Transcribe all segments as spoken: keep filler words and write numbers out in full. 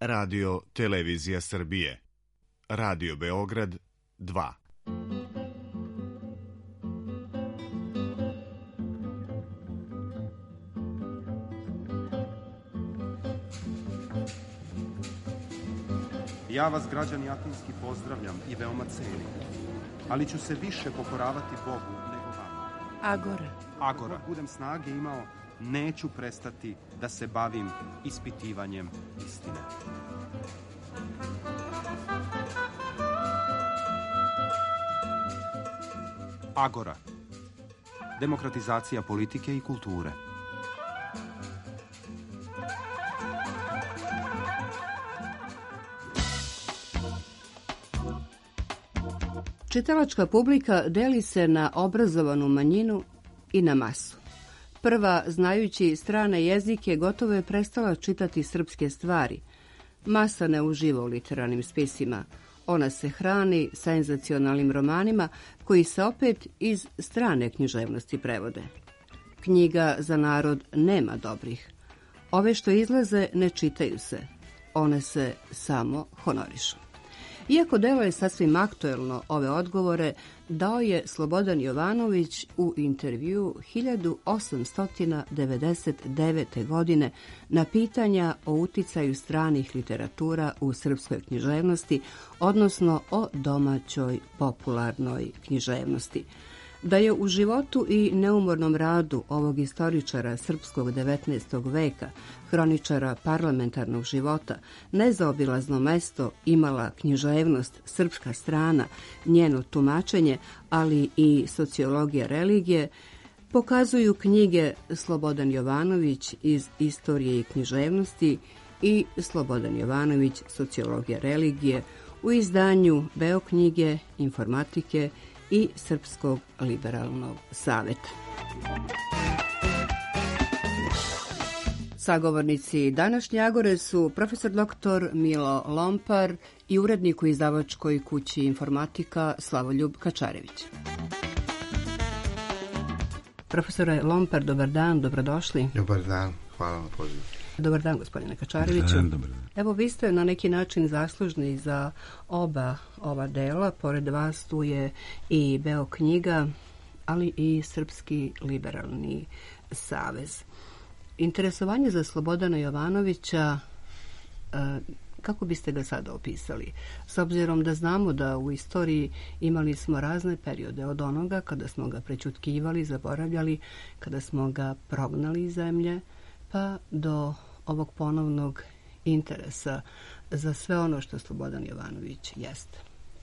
Radio Televizija Srbije. Radio Beograd dva. Ja vas, građani Atinski, pozdravljam i veoma cenim, ali ću se više pokoravati Bogu nego vama. Agora. Agora. Dok budem snage imao, neću prestati da se bavim ispitivanjem istine. Agora. Demokratizacija politike i kulture. Čitalačka publika deli se na obrazovanu manjinu i na masu. Prva, znajući strane jezike, gotovo je prestala čitati srpske stvari. Masa ne uživa u literarnim spisima. Ona se hrani senzacionalnim romanima koji se opet iz strane književnosti prevode. Knjiga za narod nema dobrih. Ove što izlaze ne čitaju se. One se samo honorišu. Iako delo je sasvim aktuelno, ove odgovore dao je Slobodan Jovanović u intervju hiljadu osamsto devedeset devete. godine na pitanja o uticaju stranih literatura u srpskoj književnosti, odnosno o domaćoj popularnoj književnosti. Da je u životu i neumornom radu ovog istoričara srpskog devetnaestog veka, hroničara parlamentarnog života, nezaobilazno mesto imala književnost srpska strana, njeno tumačenje, ali i sociologija religije, pokazuju knjige Slobodan Jovanović iz Istorije i književnosti i Slobodan Jovanović Sociologija religije u izdanju Beoknjige, Informatike i Srpskog liberalnog saveta. Sagovornici današnje Agore su profesor doktor Milo Lompar i urednik u izdavačkoj kući Informatika Slavoljub Kačarević. Profesore Lompar, dobar dan, dobrodošli. Dobar dan, hvala na pozivu. Dobar dan, gospodine Kačareviću. Dobar dan, dobar dan. Evo, vi ste na neki način zaslužni za oba ova dela. Pored vas tu je i Beoknjiga, ali i Srpski liberalni savez. Interesovanje za Slobodana Jovanovića, kako biste ga sada opisali? S obzirom da znamo da u istoriji imali smo razne periode, od onoga kada smo ga prećutkivali, zaboravljali, kada smo ga prognali iz zemlje, pa do ovog ponovnog interesa za sve ono što Slobodan Jovanović jeste.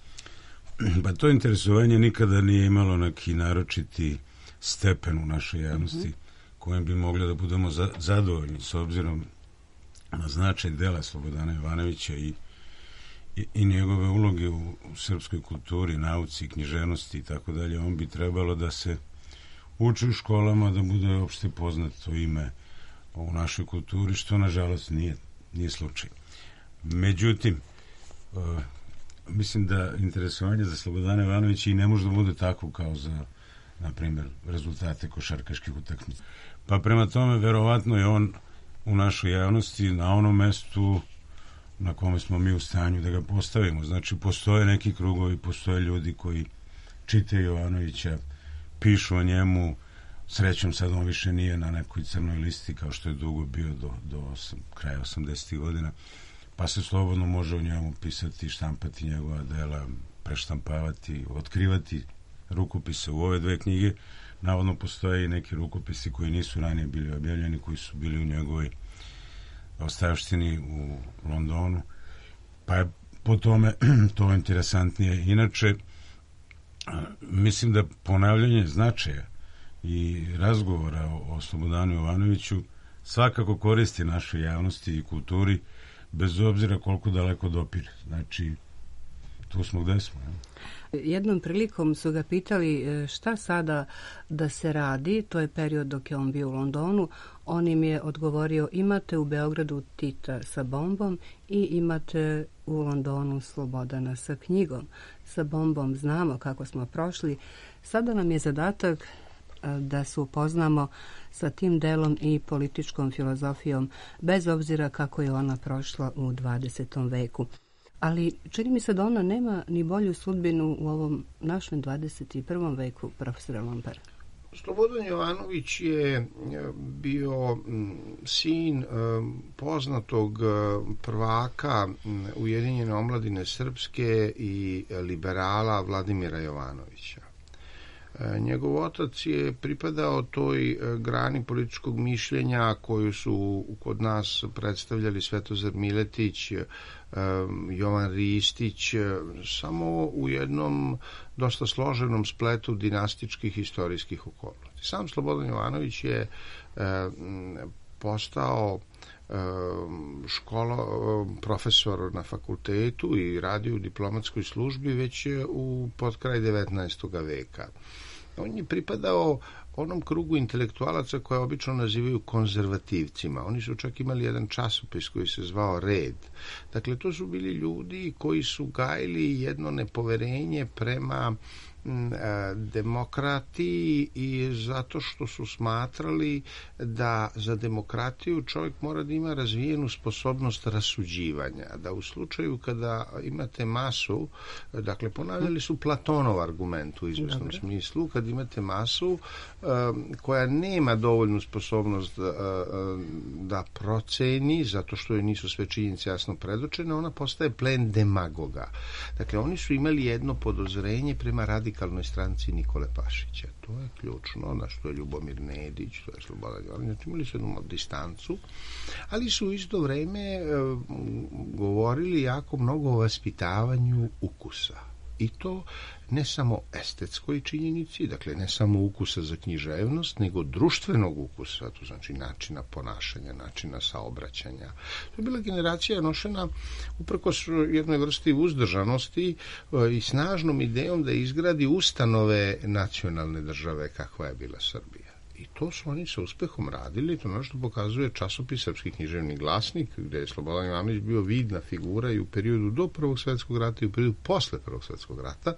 Pa to interesovanje nikada nije imalo neki naročiti stepen u našoj javnosti, mm-hmm. kojem bi mogli da budemo za, zadovoljni s obzirom na značaj dela Slobodana Jovanovića i, i, i njegove uloge u, u srpskoj kulturi, nauci, književnosti i tako dalje. On bi trebalo da se uči u školama, da bude opšte poznato ime u našoj kulturi, što nažalost nije, nije slučaj. Međutim, uh, mislim da interesovanje za Slobodana Jovanovića i ne može da bude tako kao za, na primjer, rezultate košarkaških utakmica. Pa prema tome, verovatno je on u našoj javnosti na onom mestu na kome smo mi u stanju da ga postavimo. Znači, postoje neki krugovi, postoje ljudi koji čitaju Jovanovića, pišu o njemu. Srećom, sad on više nije na nekoj crnoj listi kao što je dugo bio do, do osam, kraja osamdesetih godina, pa se slobodno može o njemu pisati, štampati njegova dela, preštampavati, otkrivati rukopise u ove dve knjige. Navodno postoje i neki rukopisi koji nisu ranije bili objavljeni, koji su bili u njegovoj ostavštini u Londonu, pa je po tome to interesantnije. Inače, mislim da ponavljanje značaja i razgovora o, o Slobodanu Jovanoviću svakako koristi našoj javnosti i kulturi, bez obzira koliko daleko dopire. Znači, tu smo gde smo. Ne? Jednom prilikom su ga pitali šta sada da se radi, to je period dok je on bio u Londonu. On im je odgovorio, imate u Beogradu Tita sa bombom i imate u Londonu Slobodana sa knjigom. Sa bombom znamo kako smo prošli. Sada nam je zadatak da se upoznamo sa tim delom i političkom filozofijom, bez obzira kako je ona prošla u dvadesetom veku. Ali čini mi se da ona nema ni bolju sudbinu u ovom našem dvadeset i prvom veku, profesore Lompar. Slobodan Jovanović je bio sin poznatog prvaka Ujedinjene omladine srpske i liberala Vladimira Jovanovića. Njegov otac je pripadao toj grani političkog mišljenja koju su kod nas predstavljali Svetozar Miletić, Jovan Ristić, samo u jednom dosta složenom spletu dinastičkih istorijskih okolnosti. Sam Slobodan Jovanović je postao škola, profesor na fakultetu i radio u diplomatskoj službi već u potkraj devetnaestog veka. On je pripadao onom krugu intelektualaca koje obično nazivaju konzervativcima. Oni su čak imali jedan časopis koji se zvao Red. Dakle, to su bili ljudi koji su gajili jedno nepoverenje prema demokratiji i zato što su smatrali da za demokratiju čovjek mora da ima razvijenu sposobnost rasuđivanja, da u slučaju kada imate masu, dakle ponavljali su Platonov argument u izvesnom Dobre. smislu, kad imate masu koja nema dovoljnu sposobnost da proceni, zato što joj nisu sve činjenice jasno predočene, ona postaje plen demagoga. Dakle, oni su imali jedno podozrenje prema radikalnoj stranci Nikole Pašića. To je ključno, na što je Ljubomir Nedić, to je Slobodan Jovanović, imali su jednu distancu, ali su u isto vreme e, govorili jako mnogo o vaspitavanju ukusa. I to ne samo estetskoj činjenici, dakle ne samo ukusa za književnost, nego društvenog ukusa, to znači načina ponašanja, načina saobraćanja. To je bila generacija nošena uprkos jednoj vrsti uzdržanosti i snažnom idejom da izgradi ustanove nacionalne države kakva je bila Srbija. I to su oni sa uspehom radili, to nešto pokazuje časopis Srpski književni glasnik, gde je Slobodan Jovanović bio vidna figura i u periodu do Prvog svjetskog rata i u periodu posle Prvog svjetskog rata,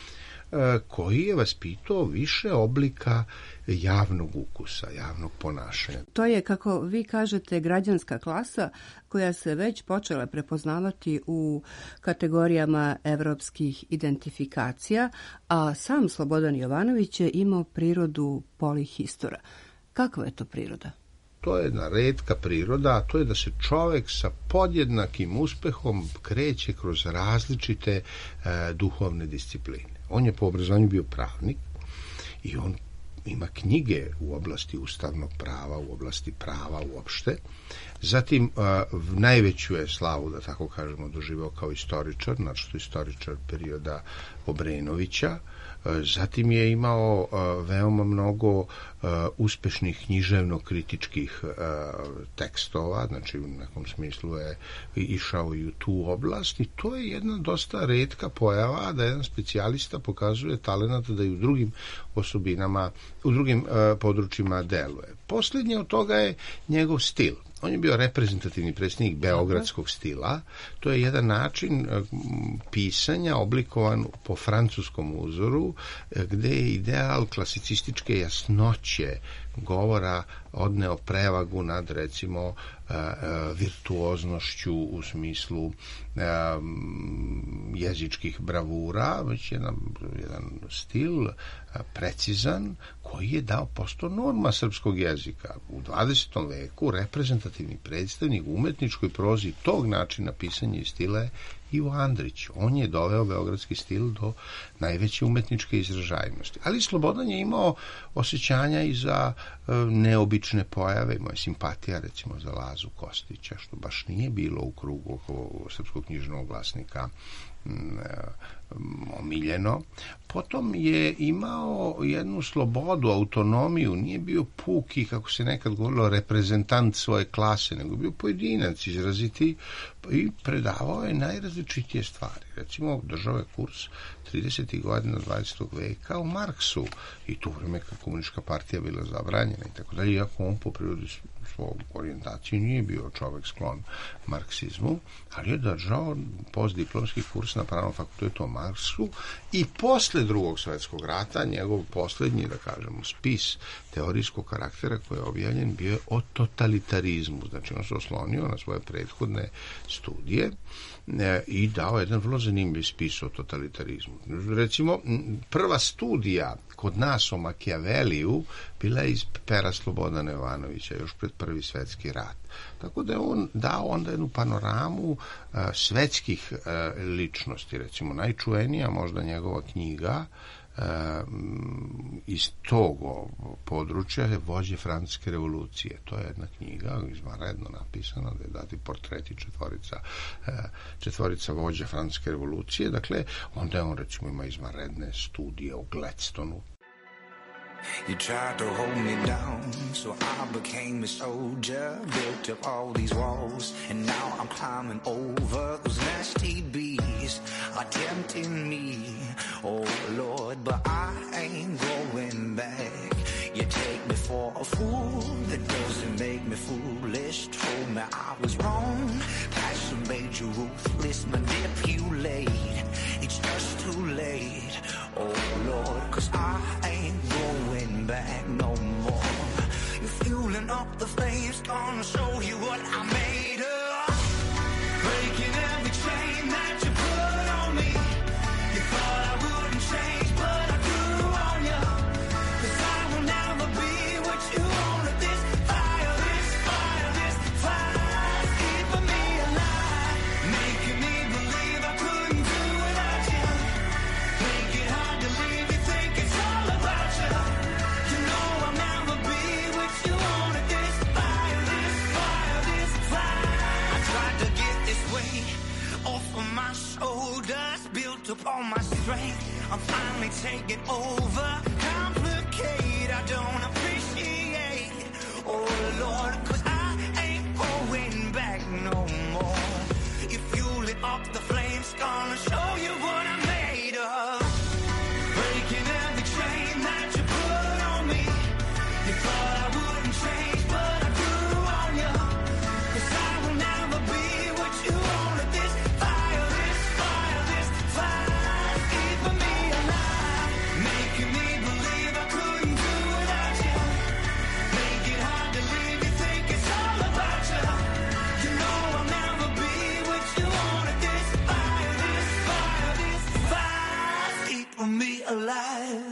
koji je vaspitao više oblika javnog ukusa, javnog ponašanja. To je, kako vi kažete, građanska klasa koja se već počela prepoznavati u kategorijama evropskih identifikacija, a sam Slobodan Jovanović je imao prirodu polihistora. Kakva je to priroda? To je jedna retka priroda, a to je da se čovek sa podjednakim uspehom kreće kroz različite e, duhovne discipline. On je po obrazovanju bio pravnik i on ima knjige u oblasti ustavnog prava, u oblasti prava uopšte. Zatim, uh, najveću je slavu, da tako kažemo, doživao kao istoričar, znači što istoričar perioda Obrenovića. Uh, zatim je imao uh, veoma mnogo uh, uspešnih književno-kritičkih uh, tekstova, znači u nekom smislu je išao i u tu oblast i to je jedna dosta retka pojava da jedan specijalista pokazuje talenat da i u drugim osobinama, u drugim uh, područjima deluje. Posljednje od toga je njegov stil. On je bio reprezentativni predsjednik beogradskog stila. To je jedan način pisanja oblikovan po francuskom uzoru, gde je ideal klasicističke jasnoće govora odneo prevagu nad, recimo, virtuoznošću u smislu jezičkih bravura, već jedan, jedan stil precizan koji je dao posto norma srpskog jezika. U dvadesetom veku reprezentativni predstavnik u umetničkoj prozi tog načina pisanja i stila je Ivo Andrić. On je doveo beogradski stil do najveće umetničke izražajnosti. Ali Slobodan je imao osjećanja i za e, neobične pojave. Moja simpatija, recimo, za Lazu Kostića, što baš nije bilo u krugu oko Srpskog književnog glasnika m, omiljeno. Potom je imao jednu slobodu, autonomiju, nije bio puki, kako se nekad govorilo, reprezentant svoje klase, nego bio pojedinac izraziti i predavao je najrazličitije stvari. Recimo, držao je kurs tridesetih godina dvadesetog veka u Marksu i tu vreme kad komunistička partija bila zabranjena i tako dalje, iako on po prirodi svog orijentaciju nije bio čovek sklon marksizmu, ali je držao postdiplomski kurs na Pravnom fakultetu o Marksu i posle drugog svjetskog rata njegov posljednji, da kažemo, spis teorijskog karaktera koji je objavljen bio je o totalitarizmu. Znači on se oslonio na svoje prethodne studije i dao jedan vrlo zanimljiv spis o totalitarizmu. Recimo, prva studija kod nas o Machiavelliju bila je iz pera Slobodana Jovanovića još pred Prvi svjetski rat. Tako da je on dao onda jednu panoramu uh, svetskih uh, ličnosti. Recimo, najčuvenija možda njegova knjiga uh, iz tog područja je Vođe francuske revolucije. To je jedna knjiga izvanredno napisana, da je dati portreti četvorica, uh, četvorica vođa francuske revolucije. Dakle, onda je on recimo ima izvanredne studije o Gladstonu. You tried to hold me down, so I became a soldier, built up all these walls, and now I'm climbing over. Those nasty bees are tempting me, oh Lord, but I ain't going back. You take me for a fool, that doesn't make me foolish. Told me I was wrong, passion made you ruthless, manipulate. It's just too late, oh Lord, 'cause I ain't going back no more. You're fueling up the flames, gonna show you what I made of. Breaking every chain that you put on me. You thought I wouldn't change, but I grew on you. 'Cause I will never be what you wanted. This fire, this fire, this fire, keeping me alive, making me believe I couldn't do without you. Make it hard to leave, you think it's all about you. You know I'll never be what you wanted. This fire, this fire, this fire. I tried to get this weight off of my shoulders, built up all my strength. I'm finally taking over. Complicate, I don't appreciate. Oh Lord, 'cause I ain't going back no more. You fueling up the flames, gonna show you what I'm made of. Breaking every chain that you put on me. You thought I wouldn't change, but I grew on you. 'Cause I will never be what you wanted. This fire, this fire, this fire, keeping me alive, making me believe I couldn't do without you. Make it hard to leave, you think it's all about you. You know I'll never be what you wanted. This fire, this fire, this fire, keeping me alive.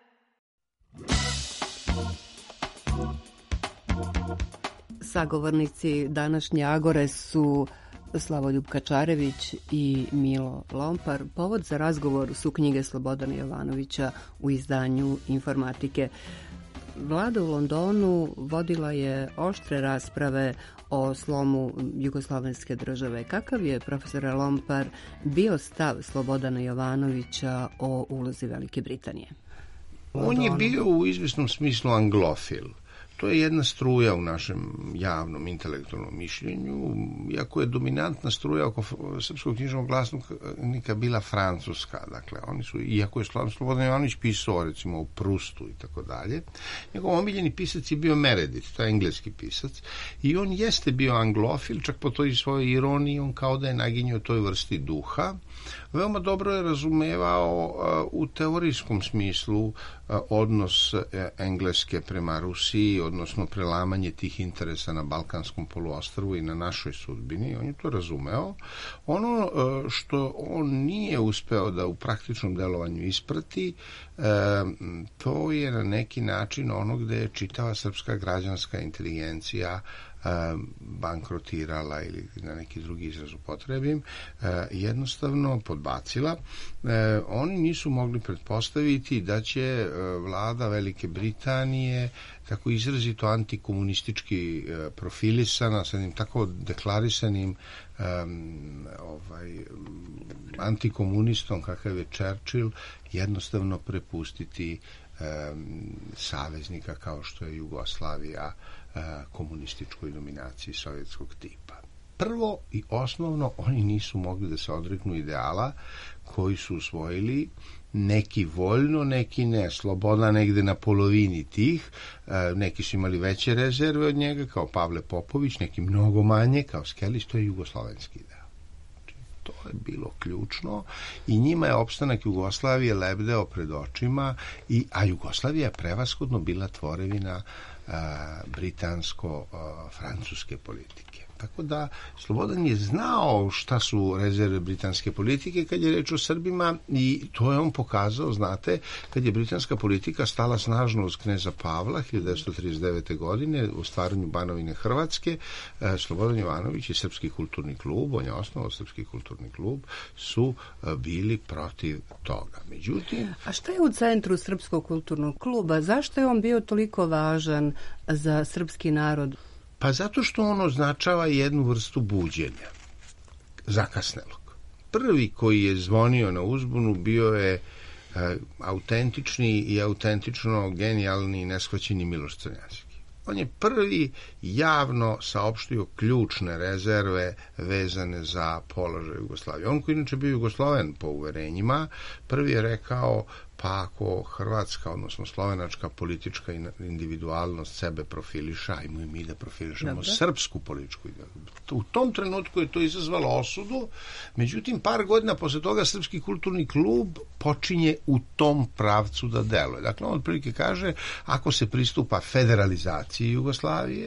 Sagovornici današnje Agore su Slavoljub Kačarević i Milo Lompar. Povod za razgovor su knjige Slobodana Jovanovića u izdanju Informatike. Vlada u Londonu vodila je oštre rasprave o slomu jugoslovenske države. Kakav je, profesore Lompar, bio stav Slobodana Jovanovića o ulozi Velike Britanije? On je bio u izvjesnom smislu anglofil. To je jedna struja u našem javnom intelektualnom mišljenju, iako je dominantna struja oko srpskog književnog glasnika bila francuska. Dakle, oni su, iako je Slobodan Jovanović pisao recimo o Prustu i tako dalje, njegov omiljeni pisac je bio Meredith, to je engleski pisac, i on jeste bio anglofil, čak po toj svojoj ironiji, on kao da je naginjao toj vrsti duha. Veoma dobro je razumevao uh, u teorijskom smislu uh, odnos uh, Engleske prema Rusiji, odnosno prelamanje tih interesa na Balkanskom poluostrvu i na našoj sudbini. On je to razumeo. Ono uh, što on nije uspeo da u praktičnom delovanju isprati, uh, to je na neki način ono gde je čitava srpska građanska inteligencija bankrotirala ili na neki drugi izraz upotrebim, jednostavno podbacila. Oni nisu mogli pretpostaviti da će vlada Velike Britanije tako izrazito antikomunistički profilisana, sa jednim tako deklarisanim um, ovaj, antikomunistom kakav je Churchill, jednostavno prepustiti um, saveznika kao što je Jugoslavija komunističkoj dominaciji sovjetskog tipa. Prvo i osnovno, oni nisu mogli da se odreknu ideala koji su usvojili, neki voljno, neki ne. Sloboda negde na polovini tih, neki su imali veće rezerve od njega, kao Pavle Popović, neki mnogo manje, kao Skellis, to je jugoslovenski ideal. To je je bilo ključno i njima je opstanak Jugoslavije lebdeo pred očima, i, a Jugoslavija je prevashodno bila tvorevina a, britansko-francuske politike. Tako da Slobodan je znao šta su rezerve britanske politike kad je reč o Srbima, i to je on pokazao, znate, kad je britanska politika stala snažno uz kneza Pavla hiljadu devetsto trideset devete. godine u stvaranju Banovine Hrvatske. Slobodan Jovanović i Srpski kulturni klub, on je osnovao Srpski kulturni klub, su bili protiv toga. Međutim... A šta je u centru Srpskog kulturnog kluba? Zašto je on bio toliko važan za srpski narod? Pa zato što on označava jednu vrstu buđenja, zakasnelog. Prvi koji je zvonio na uzbunu bio je e, autentični i autentično genijalni i neshvaćeni Miloš Crnjanski. On je prvi javno saopštio ključne rezerve vezane za položaj Jugoslavije. On koji inače bio Jugosloven po uverenjima, prvi je rekao, pa ako Hrvatska, odnosno slovenačka politička individualnost sebe profiliša, ajmo i mi da profilišamo Dobre. srpsku političku individualnost. U tom trenutku je to izazvalo osudu, međutim par godina posle toga Srpski kulturni klub počinje u tom pravcu da deluje. Dakle, on otprilike kaže, ako se pristupa federalizaciji Jugoslavije,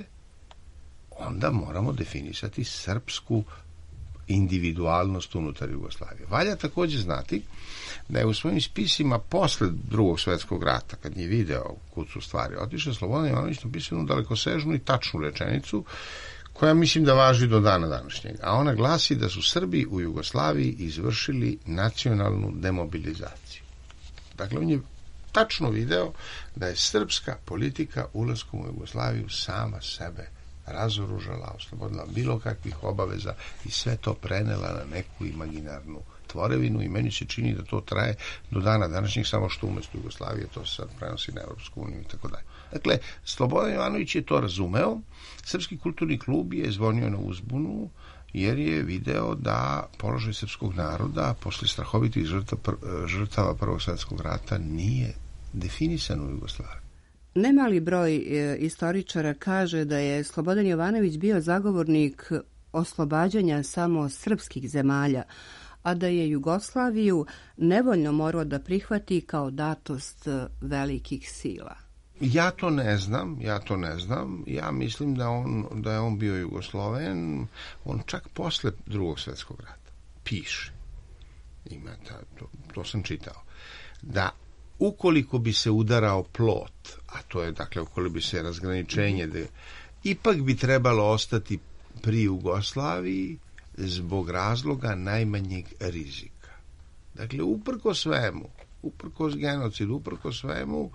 onda moramo definisati srpsku individualnost unutar Jugoslavije. Valja također znati da je u svojim spisima posle Drugog svjetskog rata, kad je video kud su stvari otišle, Slobodan Jovanović napisao jednu dalekosežnu i tačnu rečenicu koja mislim da važi do dana današnjeg. A ona glasi da su Srbi u Jugoslaviji izvršili nacionalnu demobilizaciju. Dakle, on je tačno video da je srpska politika ulaskom u Jugoslaviju sama sebe razoružala, oslobodila bilo kakvih obaveza i sve to prenela na neku imaginarnu tvorevinu, i meni se čini da to traje do dana današnjih, samo što umjesto Jugoslavije to se sad prenosi na Europsku uniju i tako dalje. Dakle, Slobodan Jovanović je to razumeo. Srpski kulturni klub je zvonio na uzbunu jer je video da položaj srpskog naroda posle strahovitih žrtava Prvog svjetskog rata nije definisan u Jugoslaviji. Nemali broj e, istoričara kaže da je Slobodan Jovanović bio zagovornik oslobađanja samo srpskih zemalja, a da je Jugoslaviju nevoljno morao da prihvati kao datost velikih sila. Ja to ne znam, ja to ne znam. Ja mislim da, on, da je on bio Jugosloven, on čak posle Drugog svjetskog rata piše, ima ta, to, to sam čitao, da ukoliko bi se udarao plot, a to je, dakle, ukoliko bi se razgraničenje, da ipak bi trebalo ostati pri Jugoslaviji zbog razloga najmanjeg rizika. Dakle, uprko svemu, uprkos genocidu, uprkos svemu,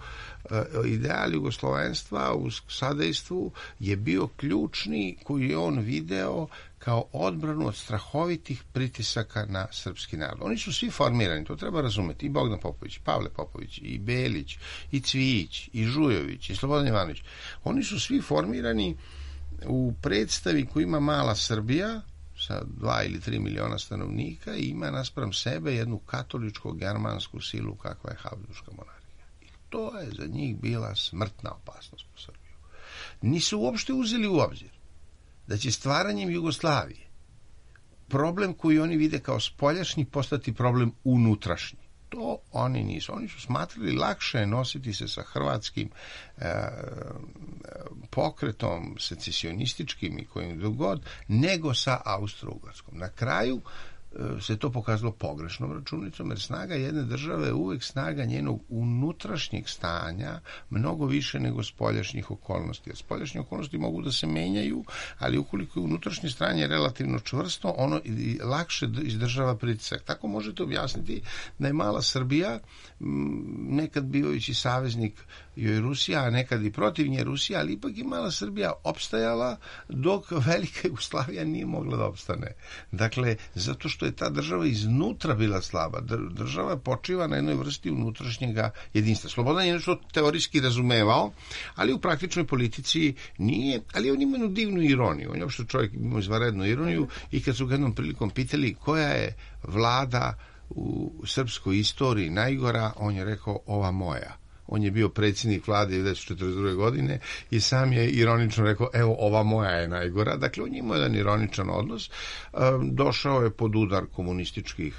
ideal jugoslovenstva u sadejstvu je bio ključni, koji je on video kao odbranu od strahovitih pritisaka na srpski narod. Oni su svi formirani, to treba razumeti, i Bogdan Popović, i Pavle Popović, i Belić, i Cvijić, i Žujović, i Slobodan Jovanović. Oni su svi formirani u predstavi koju ima mala Srbija sa dva ili tri miliona stanovnika i ima naspram sebe jednu katoličko-germansku silu kakva je Habsburška monarhija. I to je za njih bila smrtna opasnost po Srbiju. Nisu uopšte uzeli u obzir da će stvaranjem Jugoslavije problem koji oni vide kao spoljašnji postati problem unutrašnji. To oni nisu. Oni su smatrali lakše nositi se sa hrvatskim e, pokretom secesionističkim i kojim drugod, nego sa Austro-Ugarskom. Na kraju se to pokazalo pogrešnom računicom, jer snaga jedne države je uvek snaga njenog unutrašnjeg stanja mnogo više nego spoljašnjih okolnosti. Jer spoljašnje okolnosti mogu da se menjaju, ali ukoliko je unutrašnje stanje relativno čvrsto, ono lakše izdržava pritisak. Tako možete objasniti da je mala Srbija, nekad bivajući saveznik joj Rusija, a nekad i protiv nje Rusija, ali ipak i mala Srbija opstajala dok velika Jugoslavija nije mogla da opstane. Dakle, zato što je ta država iznutra bila slaba. Država počiva na jednoj vrsti unutrašnjega jedinstva. Slobodan je nešto teorijski razumevao, ali u praktičnoj politici nije, ali on ima jednu divnu ironiju. On je uopšte čovjek ima izvanrednu ironiju i kad su ga jednom prilikom pitali koja je vlada u srpskoj istoriji najgora, on je rekao ova moja. on je bio predsjednik vlade devedeset četrdeset druge godine i sam je ironično rekao, evo, ova moja je najgora. Dakle, on je imao jedan ironičan odnos. Došao je pod udar komunističkih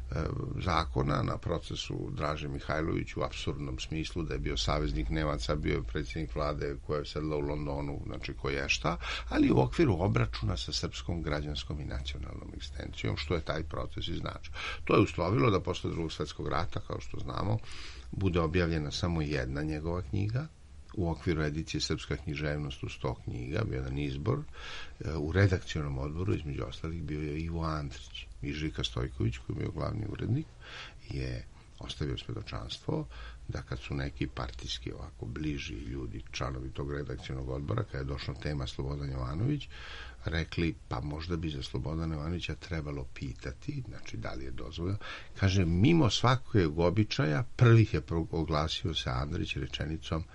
zakona na procesu Draže Mihajlović u apsurdnom smislu da je bio saveznik Nemaca, bio je predsjednik vlade koja je sedla u Londonu, znači ko je šta, ali u okviru obračuna sa srpskom građanskom i nacionalnom egzistencijom, što je taj proces i znači. To je uslovilo da posle drugog svjetskog rata, kao što znamo, bude objavljena samo jedna njegova knjiga, u okviru edicije Srpska književnost u sto knjiga, bio jedan izbor. U redakcionom odboru, između ostalih, bio je Ivo Andrić. I Žika Stojković, koji je bio glavni urednik, je ostavio svedočanstvo da kad su neki partijski ovako bliži ljudi, članovi tog redakcionog odbora, kada je došla tema Slobodan Jovanović, rekli, pa možda bi za Slobodana Jovanovića trebalo pitati, znači da li je dozvoljeno. Kaže, mimo svakog običaja, prvih je oglasio se Andrić rečenicom,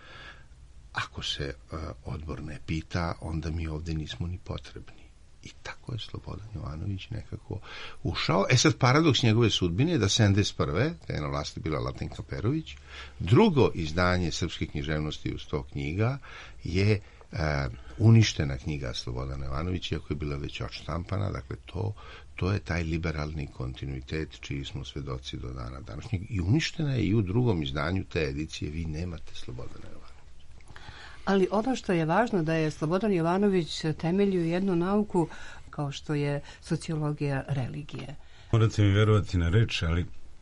ako se uh, odbor ne pita, onda mi ovde nismo ni potrebni. I tako je Slobodan Jovanović nekako ušao. E sad, paradoks njegove sudbine je da sedamdeset prve kada je na vlasti bila Latinka Perović, drugo izdanje Srpske književnosti u sto knjiga je uh, uništena knjiga Slobodana Jovanovića, iako je bila već odštampana. Dakle, to, to je taj liberalni kontinuitet čiji smo svedoci do dana današnjeg. I uništena je i u drugom izdanju te edicije. Vi nemate Slobodana Jovanovića. Ali ono što je važno da je Slobodan Jovanović temeljio jednu nauku kao što je sociologija religije. Morate mi verovati na reč, ali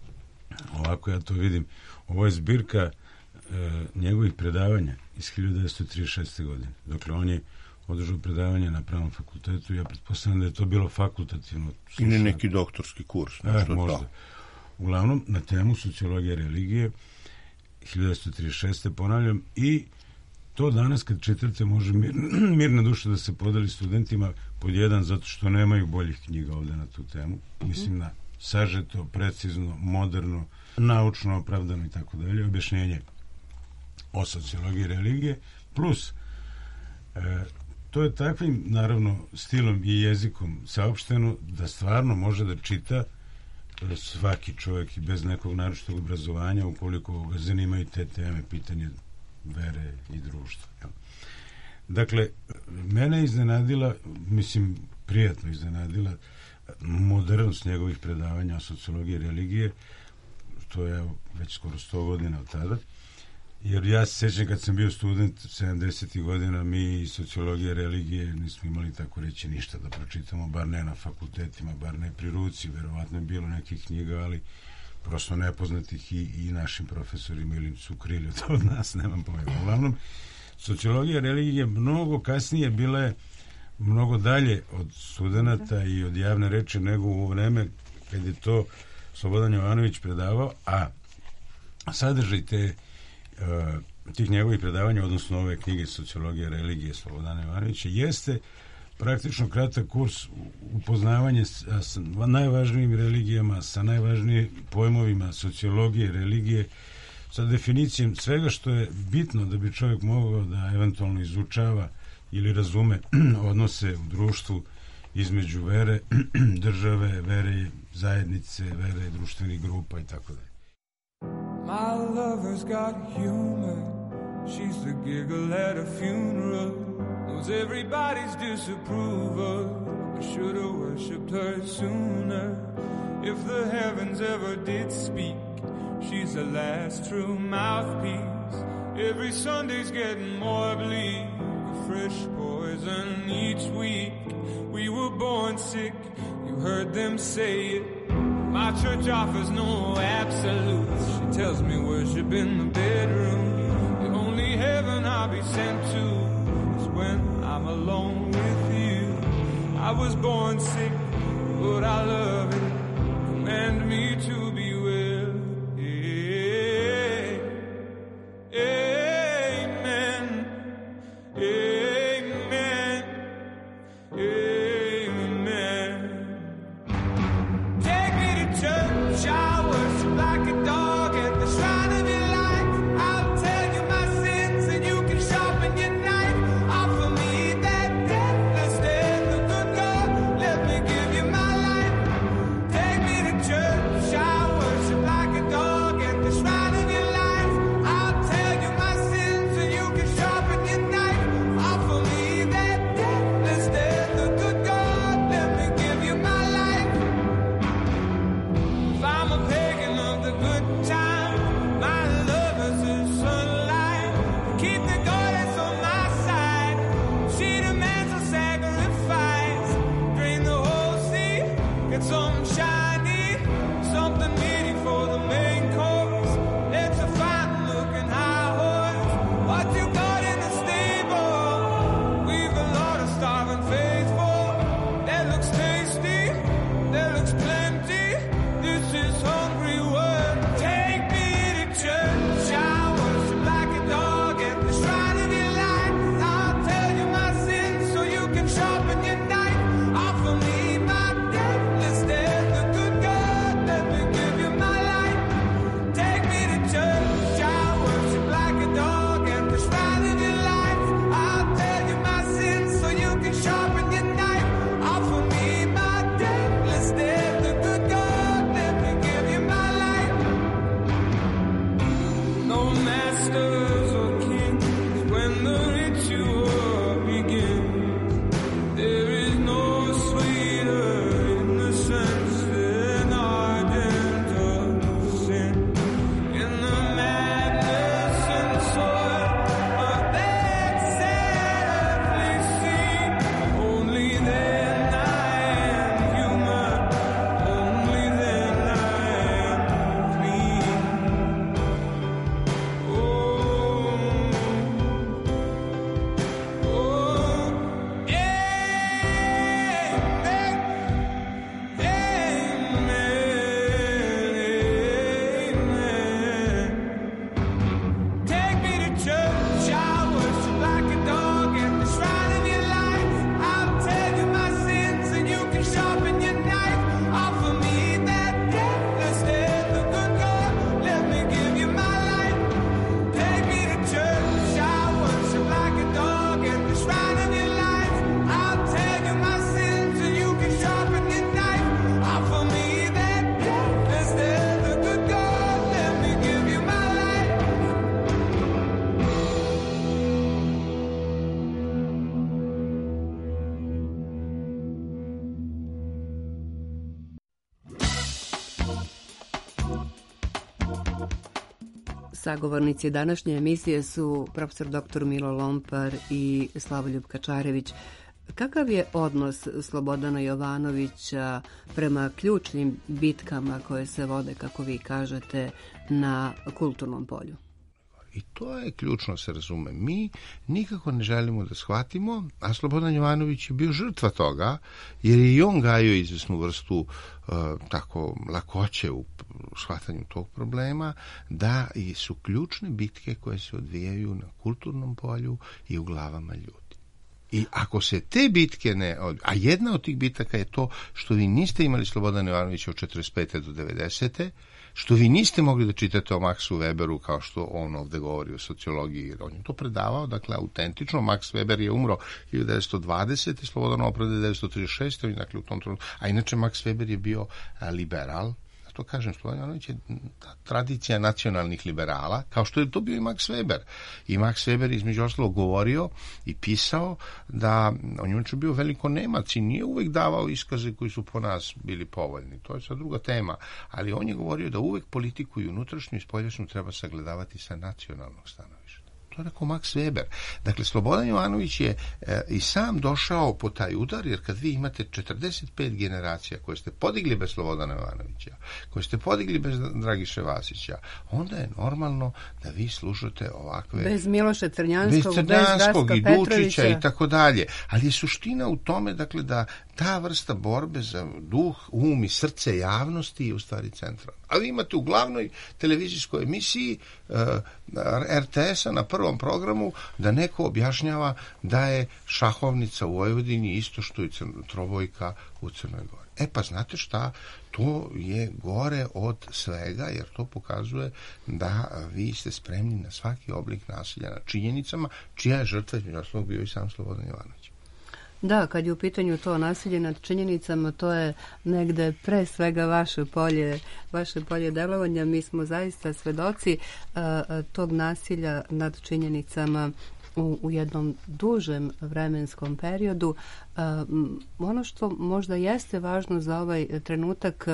ovako ja to vidim. Ovo je zbirka e, njegovih predavanja iz hiljadu devetsto trideset šeste. godine. Dakle, on je održao predavanje na Pravnom fakultetu. Ja pretpostavljam da je to bilo fakultativno. Ili neki doktorski kurs. E, možda. To. Uglavnom, na temu sociologije religije hiljadu devetsto trideset šeste. ponavljam, i to danas kad čitate može mir, mirna duša da se podeli studentima pod jedan, zato što nemaju boljih knjiga ovde na tu temu. Mislim na sažeto, precizno, moderno, naučno opravdano i tako dalje, objašnjenje o sociologiji religije, plus e, to je takvim, naravno, stilom i jezikom saopšteno da stvarno može da čita svaki čovjek i bez nekog naročitog obrazovanja, ukoliko ga zanimaju te teme, pitanje vere i društva. Dakle, mene iznenadila, mislim, prijatno iznenadila modernost njegovih predavanja o sociologiji religije, to je već skoro sto godina od tada, jer ja se sjećam kad sam bio student sedamdesetih godina, mi iz sociologije religije nismo imali tako reći ništa da pročitamo, bar ne na fakultetima, bar ne pri ruci, verovatno je bilo nekih knjiga, ali prosto nepoznatih i, i našim profesorima ili su krili to od nas, nemam pojma. Uglavnom, sociologija religije mnogo kasnije bila je mnogo dalje od studenata i od javne reči nego u vreme kad je to Slobodan Jovanović predavao, a sadržaj te, uh, tih njegovih predavanja, odnosno ove knjige Sociologija religije Slobodana Jovanovića, jeste praktično kratak kurs upoznavanje sa, sa najvažnijim religijama, sa najvažnijim pojmovima sociologije, religije, sa definicijom svega što je bitno da bi čovjek mogao da eventualno izučava ili razume odnose u društvu između vere, države, vere, zajednice, vere, društvenih grupa i tako dalje. My lover's got humor. She's the giggle at a funeral. Knows everybody's disapproval. I should have worshipped her sooner. If the heavens ever did speak, she's the last true mouthpiece. Every Sunday's getting more bleak. A fresh poison each week. We were born sick, you heard them say it. My church offers no absolutes. She tells me worship in the bedroom. The only heaven I'll be sent to is when I'm alone with you. I was born sick, but I love it. Command me to be well. Amen. Amen. Amen. Take me to church. I worship like a dog at the shrine of your life. I'll tell you my sins and you can sharpen your knife. Offer me that deathless death, the good God. Let me give you my life. Take me to church. I worship like a dog at the shrine of your life. I'll tell Sagovornici današnje emisije su profesor doktor Milo Lompar i Slavoljub Kačarević. Kakav je odnos Slobodana Jovanovića prema ključnim bitkama koje se vode, kako vi kažete, na kulturnom polju? I to je ključno, se razume. Mi nikako ne želimo da shvatimo, a Slobodan Jovanović je bio žrtva toga, jer je i on gajio izvesnu vrstu uh, tako lakoće u shvatanju tog problema, da i su ključne bitke koje se odvijaju na kulturnom polju i u glavama ljudi. I ako se te bitke ne... A jedna od tih bitaka je to što vi niste imali Slobodana Jovanovića od četrdeset pete do devedesete, što vi niste mogli da čitate o Maxu Weberu kao što on ovde govori o sociologiji. On je to predavao, dakle, autentično. Max Weber je umro hiljadu devetsto dvadesete. Slobodan oprade hiljadu devetsto trideset šeste. Dakle, u tom trenutku. A inače, Max Weber je bio a, liberal. To kažem, Slobodan Jovanović je tradicija nacionalnih liberala, kao što je to bio i Max Weber. I Max Weber između ostalog govorio i pisao da on je bio veliko Nemac i nije uvek davao iskaze koji su po nas bili povoljni. To je sad druga tema. Ali on je govorio da uvek politiku i unutrašnju i spoljašnju treba sagledavati sa nacionalnog stanovišta. To je rekao Max Weber. Dakle, Slobodan Jovanović je e, i sam došao po taj udar, jer kad vi imate četrdeset pet generacija koje ste podigli bez Slobodana Jovanovića, koje ste podigli bez Dragiše Vasića, onda je normalno da vi slušate ovakve... Bez Miloša Crnjanskog, bez, bez Raska i Dučića i tako dalje. Ali je suština u tome, dakle, da ta vrsta borbe za duh, um i srce javnosti je u stvari centralna. A vi imate u glavnoj televizijskoj emisiji uh, er te esa na prvom programu da neko objašnjava da je šahovnica u Vojvodini isto što i trobojka u Crnoj Gori. E pa znate šta, to je gore od svega, jer to pokazuje da vi ste spremni na svaki oblik nasilja nad činjenicama, čija je žrtva između ostalog bio i sam Slobodan Jovanović. Da, kad je u pitanju to nasilje nad činjenicama, to je negde pre svega vaše polje, vaše polje delovanja. Mi smo zaista svedoci uh, tog nasilja nad činjenicama u, u jednom dužem vremenskom periodu. Uh, ono što možda jeste važno za ovaj trenutak,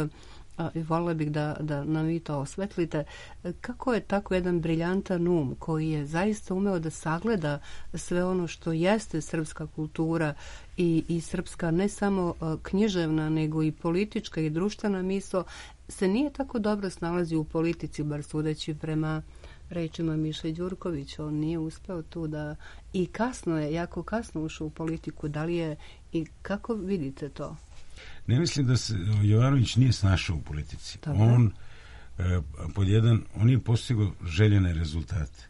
i voljela bih da, da nam vi to osvetlite, kako je tako jedan briljantan um koji je zaista umeo da sagleda sve ono što jeste srpska kultura i, i srpska ne samo književna nego i politička i društvena misao, se nije tako dobro snalazi u politici, bar sudeći prema rečima Miše Đurkovića. On nije uspeo tu da... I kasno je, jako kasno ušao u politiku. Da li je... I kako vidite to? Ne mislim da se Jovanović nije snašao u politici. Dobro. On e, pod jedan, on je postigao željene rezultate.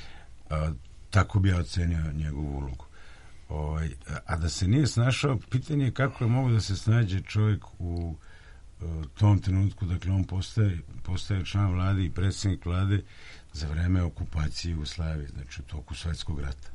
A, tako bi ja ocenio njegovu ulogu. Ovaj, a da se nije snašao, pitanje je kako je mogo da se snađe čovjek u e, tom trenutku, dakle on postaje, postaje član vlade i predsjednik vlade za vreme okupacije Jugoslavije, znači u toku Svjetskog rata.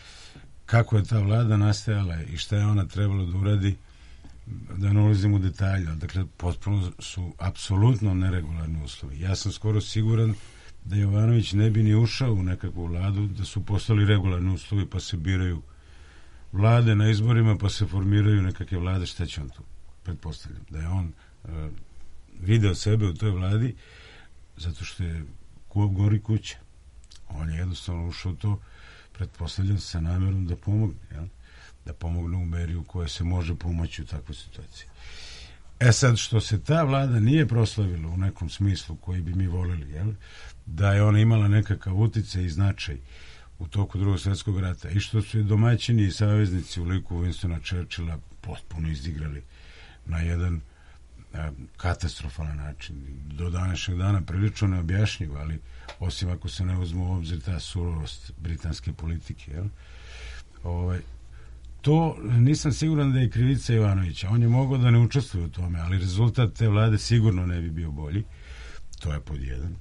Kako je ta vlada nastajala i šta je ona trebala da uradi, da ne ulazim u detalje, dakle, potpuno su apsolutno neregularni uslovi. Ja sam skoro siguran da Jovanović ne bi ni ušao u nekakvu vladu, da su postali regularni uslovi, pa se biraju vlade na izborima, pa se formiraju nekakve vlade, šta će on tu? Pretpostavljam da je on uh, video sebe u toj vladi zato što je gori kuća. On je jednostavno ušao to, pretpostavljam, sa namjerom da pomogne, jel? Da pomogne u meri u kojoj se može pomoći u takvoj situaciji. E sad, što se ta vlada nije proslavila u nekom smislu koji bi mi volili, jel? Da je ona imala nekakav uticaj i značaj u toku Drugog svjetskog rata i što su je domaćini i saveznici u liku Winstona Churchilla potpuno izigrali na jedan a, katastrofalan način. Do današnjeg dana prilično neobjašnjivo, ali osim ako se ne uzme u obzir ta surovost britanske politike, jel? Ovaj, to nisam siguran da je krivica Jovanovića. On je mogao da ne učestvuje u tome, ali rezultat te vlade sigurno ne bi bio bolji. To je pod jedan.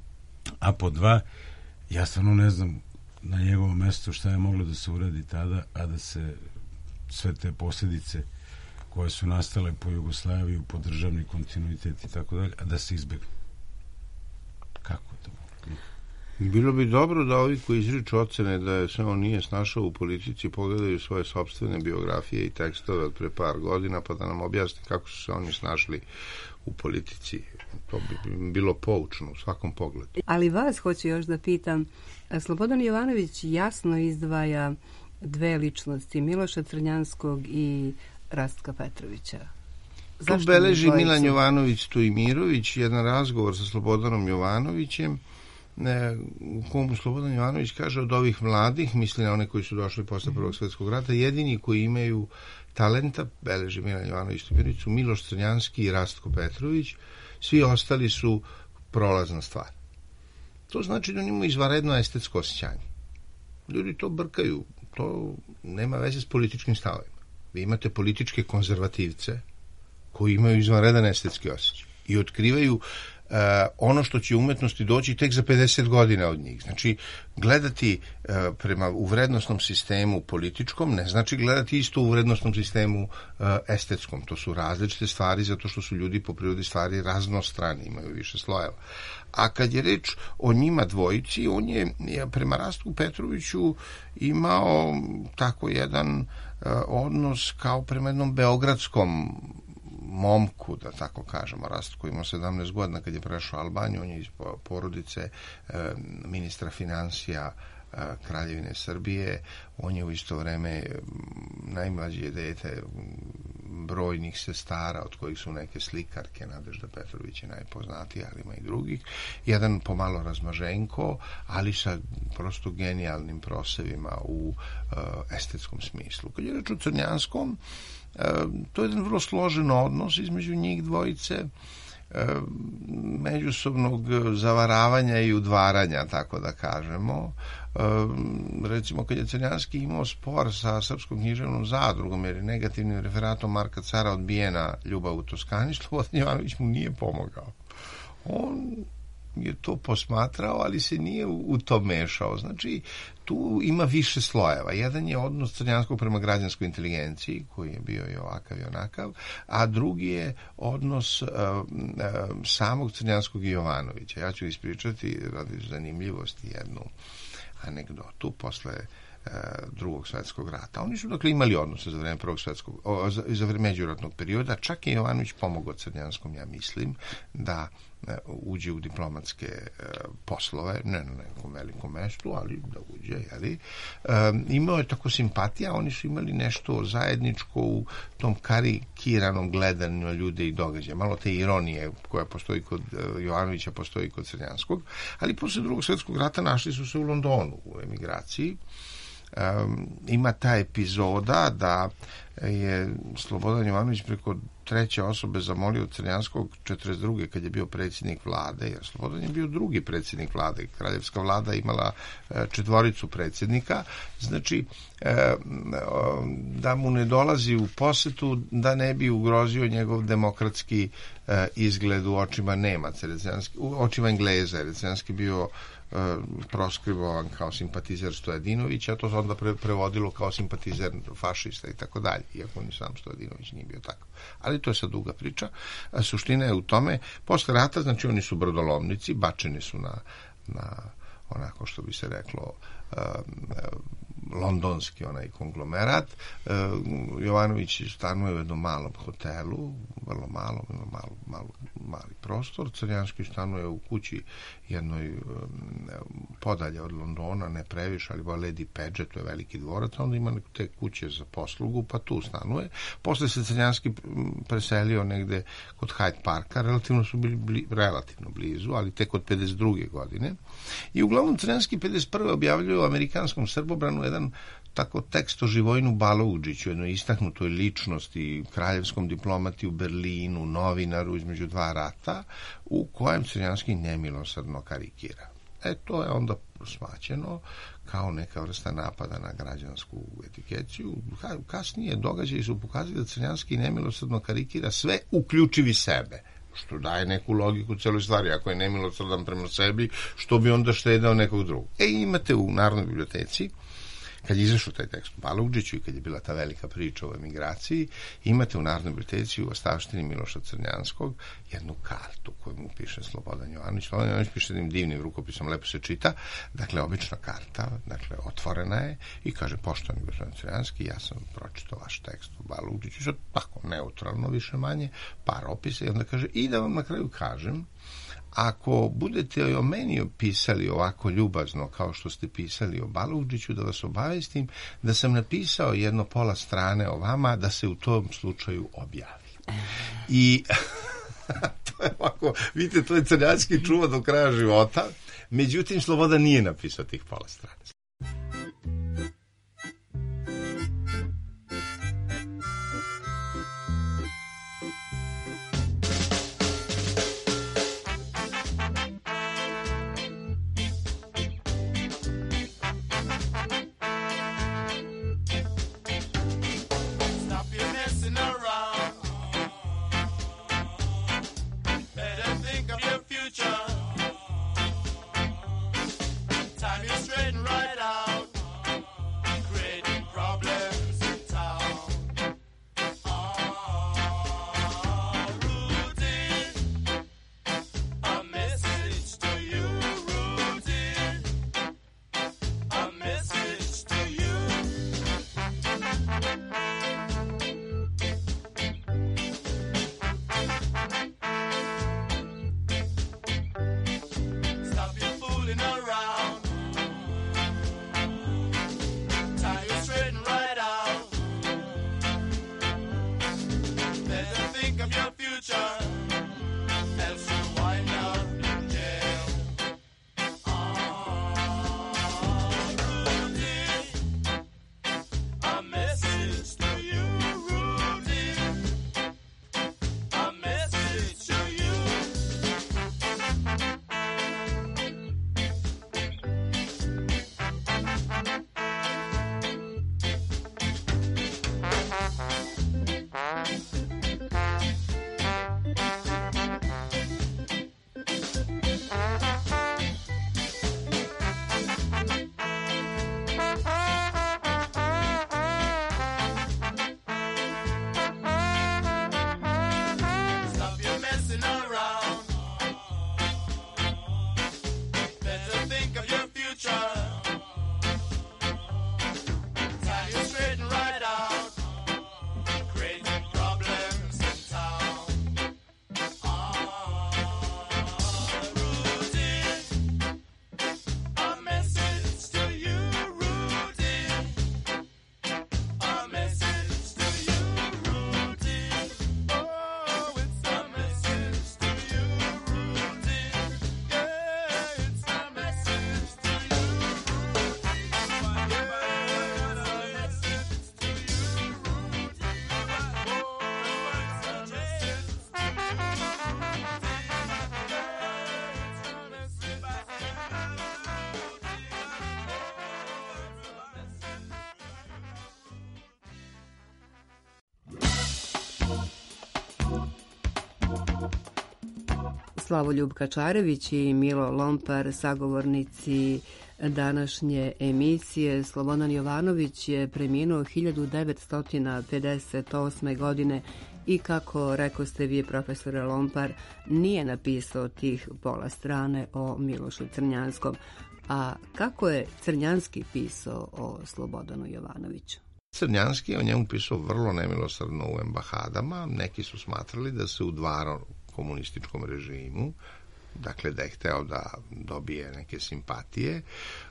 A pod dva, ja stvarno ne znam na njegovom mjestu šta je moglo da se uradi tada, a da se sve te posljedice koje su nastale po Jugoslaviju, po državni kontinuitet i tako dalje, a da se izbjegnu. Kako to moglo? Bilo bi dobro da ovi koji izriču ocene da se on nije snašao u politici pogledaju svoje sopstvene biografije i tekstove od pre par godina pa da nam objasni kako su se oni snašli u politici. To bi bilo poučno u svakom pogledu. Ali vas hoću još da pitam, Slobodan Jovanović jasno izdvaja dve ličnosti, Miloša Crnjanskog i Rastka Petrovića. Tu beleži Milan Jovanović Stojmirović, jedan razgovor sa Slobodanom Jovanovićem, u komu Slobodan Jovanović kaže od ovih mladih, misli na one koji su došli posle Prvog svjetskog rata, jedini koji imaju talenta, beleži Milan Jovanović Stojmirović, su Miloš Crnjanski i Rastko Petrović, svi ostali su prolazna stvar. To znači da oni imaju izvanredno estetsko osjećanje. Ljudi to brkaju, to nema veze s političkim stavovima. Vi imate političke konzervativce koji imaju izvanredan estetski osjećaj i otkrivaju Uh, ono što će umetnosti doći tek za pedeset godina od njih. Znači, gledati uh, prema u vrednostnom sistemu političkom ne znači gledati isto u vrednostnom sistemu uh, estetskom. To su različite stvari zato što su ljudi po prirodi stvari raznostrani, imaju više slojeva. A kad je reč o njima dvojici, on je, je prema Rastku Petroviću imao tako jedan uh, odnos kao prema jednom beogradskom momku, da tako kažemo, Rastko koji imao sedamnaest godina kad je prešao Albaniju, on je iz porodice e, ministra financija e, Kraljevine Srbije, on je u isto vreme najmlađe dete brojnih sestara, od kojih su neke slikarke, Nadežda Petrović je najpoznatija, ali ima i drugih, jedan pomalo razmaženko, ali sa prosto genijalnim prosevima u e, estetskom smislu. Kad je reč o Crnjanskom, E, to je jedan vrlo složen odnos između njih dvojice, e, međusobnog zavaravanja i udvaranja, tako da kažemo. E, recimo, kad je Crnjanski imao spor sa Srpskom književnom zadrugom, jer je negativnim referatom Marka Cara odbijena Ljubav u Toskani, Slobodan Jovanović mu nije pomogao. On je to posmatrao, ali se nije u, u to mešao. Znači, tu ima više slojeva. Jedan je odnos Crnjanskog prema građanskoj inteligenciji, koji je bio i ovakav i onakav, a drugi je odnos uh, uh, samog Crnjanskog i Jovanovića. Ja ću ispričati radi zanimljivosti jednu anegdotu posle uh, drugog svjetskog rata. Oni su dakle imali odnose za vreme prvog svjetskog, o, za, za vreme međuratnog perioda. Čak je Jovanović pomogao Crnjanskom, ja mislim, da uđe u diplomatske e, poslove, ne na nekom velikom mestu, ali da uđe, jeli. E, imao je tako simpatija, oni su imali nešto zajedničko u tom karikiranom gledanju ljude i događaja. Malo te ironije koja postoji kod e, Jovanovića, postoji kod Crnjanskog, ali posle drugog svjetskog rata našli su se u Londonu, u emigraciji. Um, ima ta epizoda da je Slobodan Jovanović preko treće osobe zamolio Crnjanskog četrdeset druge kad je bio predsjednik vlade, jer Slobodan je bio drugi predsjednik vlade, kraljevska vlada imala četvoricu predsjednika, znači da mu ne dolazi u posetu da ne bi ugrozio njegov demokratski izgled u očima Nemaca, u očima Engleza, jer Crnjanski bio proskribovan kao simpatizer Stojadinovića, a to se onda pre, prevodilo kao simpatizer fašista i tako dalje, iako ni sam Stojadinović nije bio tako. Ali to je sad duga priča. A suština je u tome, posle rata, znači oni su brodolomnici, bačeni su na, na onako što bi se reklo um, londonski onaj konglomerat. Uh, Jovanović stanuje u jednom malom hotelu, vrlo malo, ima malo, malo, mali prostor. Crnjanski stanuje u kući jednoj um, podalje od Londona, ne previše, ali Lady Paget, to je veliki dvorac, onda ima te kuće za poslugu, pa tu stanuje. Posle se Crnjanski preselio negde kod Hyde Parka, relativno su bili bli, relativno blizu, ali tek od pedeset druge godine. I uglavnom Crnjanski pedeset prve objavljuje u amerikanskom Srbobranu jedan tako tekst o Živojinu Baloudžiću, jednoj istaknutoj ličnosti, kraljevskom diplomati u Berlinu, novinaru između dva rata, u kojem Crnjanski nemilosrdno karikira. E, to je onda shvaćeno kao neka vrsta napada na građansku etikeciju. Kasnije događaji su pokazali da Crnjanski nemilosrdno karikira sve, uključivi sebe, što daje neku logiku celoj stvari. Ako je nemilosrdan prema sebi, što bi onda štedao nekog drugog. E, imate u Narodnoj biblioteci, kad je izašao taj tekst u Baloudžiću i kad je bila ta velika priča o emigraciji, imate u Narodnoj biblioteci u ostavštini Miloša Crnjanskog jednu kartu kojom piše Slobodan Jovanović. Slobodan Jovanović piše jednim divnim rukopisom, lepo se čita, dakle, obična karta, dakle, otvorena je i kaže, poštovani gospodin Crnjanski, ja sam pročitao vaš tekst u Balugđiću, sad tako neutralno, više manje, par opisa, i onda kaže, i da vam na kraju kažem, ako budete o meni pisali ovako ljubazno kao što ste pisali o Balugđiću, da vas obavestim da sam napisao jedno pola strane o vama, da se u tom slučaju objavi. I to je ovako, vidite, to je Crnjanski čuva do kraja života, međutim Slobodan nije napisao tih pola strane. Slavoljub Kačarević i Milo Lompar, sagovornici današnje emisije. Slobodan Jovanović je preminuo hiljadu devetsto pedeset osme. godine i, kako rekoste vi, profesore Lompar, nije napisao tih pola strane o Milošu Crnjanskom. A kako je Crnjanski pisao o Slobodanu Jovanoviću? Crnjanski je o njemu pisao vrlo nemilosrdno u ambahadama. Neki su smatrali da se udvarao komunističkom režimu, dakle da je hteo da dobije neke simpatije.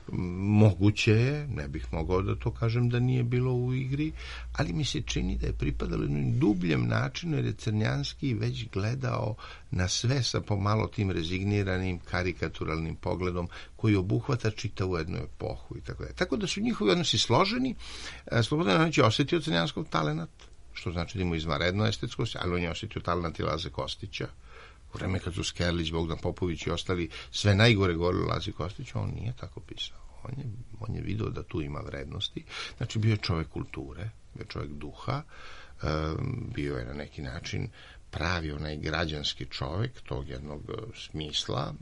Moguće je, ne bih mogao da to kažem da nije bilo u igri, ali mi se čini da je pripadalo jednom dubljem načinu, jer je Crnjanski već gledao na sve sa pomalo tim rezigniranim, karikaturalnim pogledom koji obuhvata čitavu jednu epohu i tako da. Tako da su njihovi odnosi složeni. Slobodan Jovanović je osjetio Crnjanskog talenat, što znači da ima izvanredno estetsko, ali on je osjetio talenat i Laze Kostića. U vreme kad su Skerlić, Bogdan Popović i ostali sve najgore govorili o Lazi Kostiću, on nije tako pisao. On je, on je video da tu ima vrednosti. Znači, bio je čovjek kulture, bio je čovjek duha, um, bio je na neki način pravi onaj građanski čovjek tog jednog smisla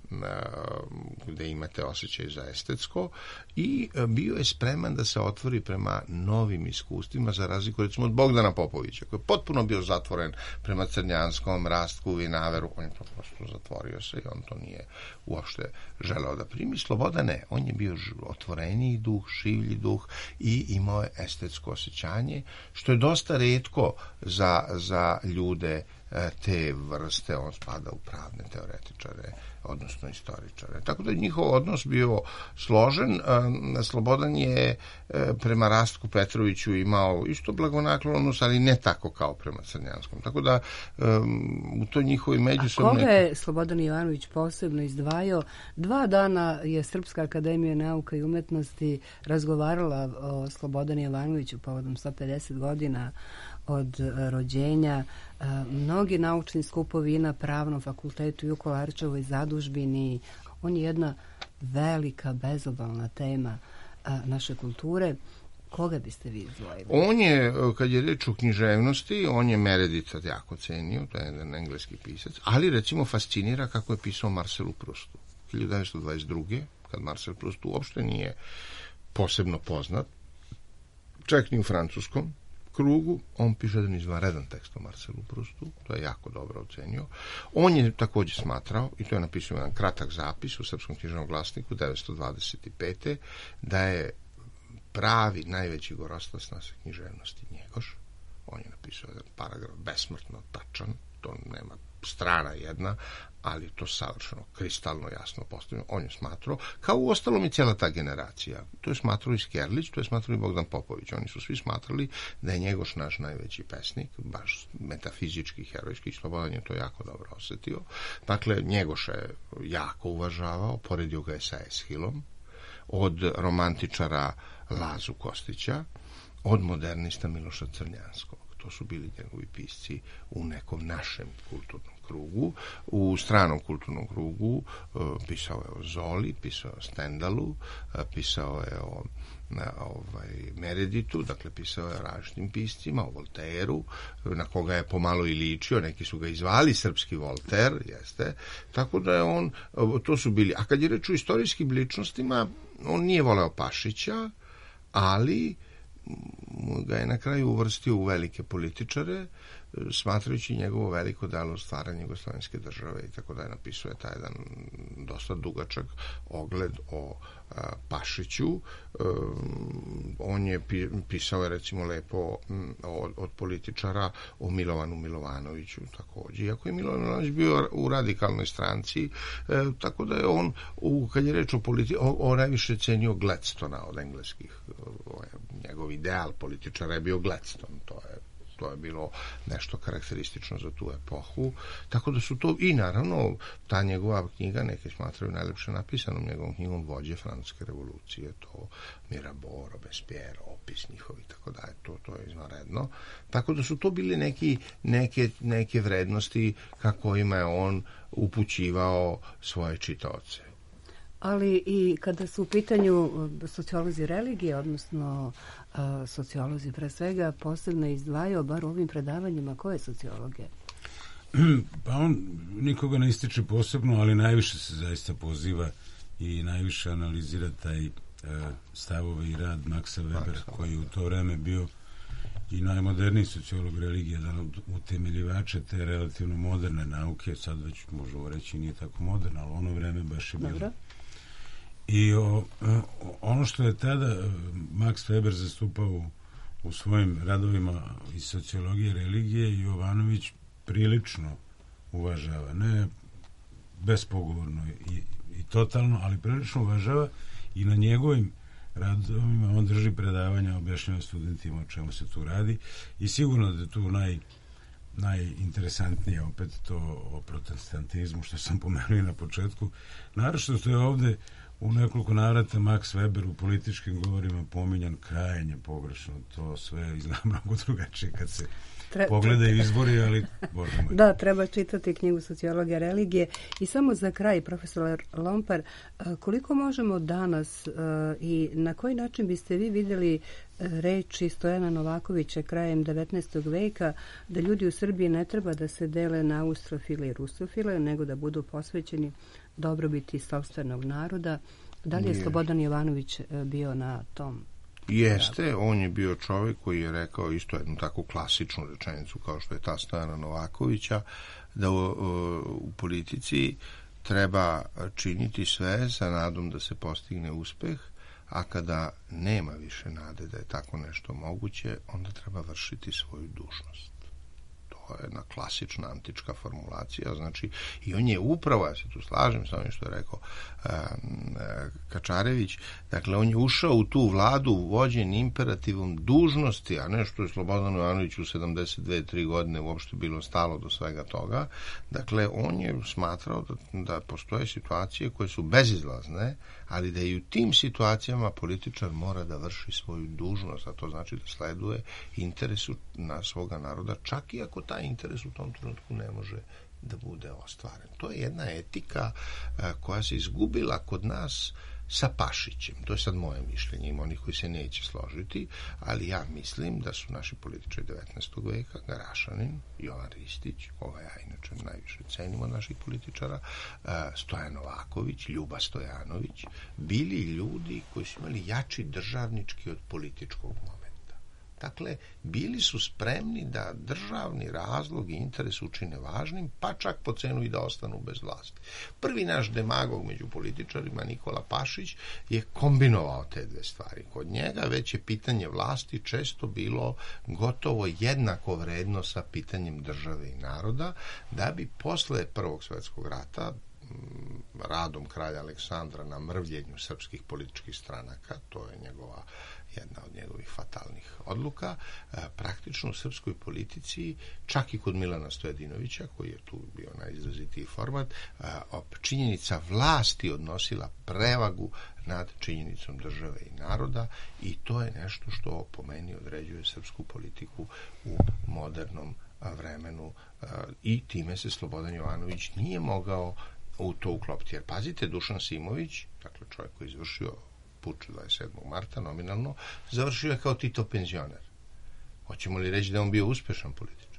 gde imate osjećaj za estetsko i bio je spreman da se otvori prema novim iskustvima, za razliku recimo od Bogdana Popovića koji je potpuno bio zatvoren prema Crnjanskom, Rastku, Vinaveru. On je to prosto zatvorio se i on to nije uopšte želeo da primi. Sloboda ne, on je bio otvoreniji duh, šivlji duh i imao je estetsko osjećanje, što je dosta retko za, za ljude te vrste. On spada u pravne teoretičare, odnosno istoričare. Tako da je njihov odnos bio složen. Slobodan je prema Rastku Petroviću imao isto blagonaklonost, ali ne tako kao prema Crnjanskom. Tako da u toj njihovoj međusobnoj... A koga je Slobodan Jovanović posebno izdvajao? Dva dana je Srpska akademija nauka i umetnosti razgovarala o Slobodanu Jovanoviću povodom sto pedeset godina od rođenja. Mnogi naučni skupovi na Pravnom fakultetu i u Kolarčevoj zadužbini. On je jedna velika, bezobalna tema naše kulture. Koga biste vi izdvojili? On je, kad je reč o književnosti, on je Mereditha jako cenio, to je jedan engleski pisac, ali recimo fascinira kako je pisao Marcelu Prustu. hiljadu devetsto dvadeset druge kad Marcel Proust uopšte nije posebno poznat, čak ni u francuskom krugu, on piše jedan izvanredan tekst o Marcelu Proustu, to je jako dobro ocenio. On je također smatrao, i to je napisao jedan kratak zapis u Srpskom književnom glasniku devetsto dvadeset pete da je pravi najveći gorostas naše književnosti Njegoš. On je napisao jedan paragraf besmrtno tačan, to nema strana jedna, ali to savršeno, kristalno jasno postavljeno. On je smatrao, kao u ostalom i cijela ta generacija. To je smatrao i Skerlić, to je smatrao i Bogdan Popović. Oni su svi smatrali da je Njegoš naš najveći pesnik, baš metafizički, herojski. Slobodan je to jako dobro osjetio. Dakle, Njegoša je jako uvažavao, poredio ga je sa Eshilom, od romantičara Lazu Kostića, od modernista Miloša Crnjanskog. To su bili njegovi pisci u nekom našem kulturnom krugu. U stranom kulturnom krugu pisao je o Zoli, pisao je o Stendalu, pisao je o ovaj, Mereditu, dakle pisao je o različitim piscima, o Voltairu, na koga je pomalo i ličio, neki su ga izvali srpski Voltaire, jeste, tako da je on, to su bili, a kad je reč o istorijskim ličnostima, on nije voleo Pašića, ali ga je na kraju uvrstio u velike političare, smatrajući njegovo veliko delo stvaranje jugoslovenske države i tako da je napisao je taj jedan dosta dugačak ogled o a, Pašiću. Um, on je pisao je recimo lepo m, od, od političara o Milovanu Milovanoviću također. Iako je Milovan Milovanović bio u radikalnoj stranci, e, tako da je on, u, kad je reč o politici, on najviše cenio Gladstona od engleskih. O, njegov ideal političara je bio Gladstone, to je to je bilo nešto karakteristično za tu epohu, tako da su to, i naravno ta njegova knjiga, neke smatraju najlepše napisanom njegovom knjigom Vođe francuske revolucije, to Mirabeau, Robespierre, opis njihovi, tako da je to, to je izvanredno, tako da su to bili neki, neke, neke vrednosti kako ima je on upućivao svoje čitaoce. Ali i kada su u pitanju sociolozi religije, odnosno uh, sociolozi pre svega, posebno izdvajao, bar u ovim predavanjima, koje sociologe? Pa on nikoga ne ističe posebno, ali najviše se zaista poziva i najviše analizira taj uh, stavove i rad Maxa Webera, koji u to vreme bio i najmoderniji sociolog religije, jedan od utemeljivača te relativno moderne nauke, sad već možemo reći nije tako moderna, ali ono vreme baš je bilo. Dobro. I o, ono što je tada Max Weber zastupao u, u svojim radovima iz sociologije religije, Jovanović prilično uvažava, ne bespogovorno i, i totalno, ali prilično uvažava i na njegovim radovima on drži predavanja, objašnjava studentima o čemu se tu radi i sigurno da je tu naj, najinteresantnije opet to o protestantizmu što sam pomenuo na početku. Naravno što je ovde U nekoliko navrata Max Weber u političkim govorima pominjan krajnje pogrešno, to sve izgleda mnogo drugačije kad se Tre, pogledaju izbori, ali Bože moj. Da, treba čitati knjigu Sociologija religije. I samo za kraj, profesor Lompar, koliko možemo danas i na koji način biste vi vidjeli reči Stojana Novakovića krajem devetnaestog veka da ljudi u Srbiji ne treba da se dele na austrofile i rusofile, nego da budu posvećeni dobrobiti sopstvenog naroda. Da li je Nije. Slobodan Jovanović bio na tom? Jeste, on je bio čovjek koji je rekao isto jednu takvu klasičnu rečenicu kao što je ta Stojana Novakovića, da u, u politici treba činiti sve sa nadom da se postigne uspeh, a kada nema više nade da je tako nešto moguće, onda treba vršiti svoju dužnost. To je jedna klasična antička formulacija, znači, i on je upravo, ja se tu slažem sa ovim što je rekao um, Kačarević, dakle, on je ušao u tu vladu vođen imperativom dužnosti, a ne što je Slobodanu Jovanoviću u sedamdeset dve tri godine uopšte bilo stalo do svega toga. Dakle, on je smatrao da, da postoje situacije koje su bezizlazne, ali da i u tim situacijama političar mora da vrši svoju dužnost, a to znači da sleduje interesu na svoga naroda, čak i ako taj interes u tom trenutku ne može da bude ostvaren. To je jedna etika a, koja se izgubila kod nas sa Pašićem. To je sad moje mišljenje, ima onih koji se neće složiti, ali ja mislim da su naši političari devetnaestog veka, Garašanin, Jovan Ristić, koga ja inače najviše cenim od naših političara, Stojan Novaković, Ljuba Stojanović, bili ljudi koji su imali jači državnički od političkog momenta. Dakle, bili su spremni da državni razlog i interes učine važnim, pa čak po cenu i da ostanu bez vlasti. Prvi naš demagog među političarima, Nikola Pašić, je kombinovao te dve stvari. Kod njega već je pitanje vlasti često bilo gotovo jednako vredno sa pitanjem države i naroda, da bi posle Prvog svjetskog rata radom kralja Aleksandra na mrvljenju srpskih političkih stranaka, to je njegova jedna od njegovih fatalnih odluka, praktično u srpskoj politici, čak i kod Milana Stojadinovića, koji je tu bio najizrazitiji format, činjenica vlasti odnosila prevagu nad činjenicom države i naroda, i to je nešto što po meni određuje srpsku politiku u modernom vremenu, i time se Slobodan Jovanović nije mogao u to uklopiti. Jer pazite, Dušan Simović, dakle čovjek koji je izvršio puč dvadeset sedmog marta nominalno, završio je kao Tito penzioner. Hoćemo li reći da je on bio uspešan političar?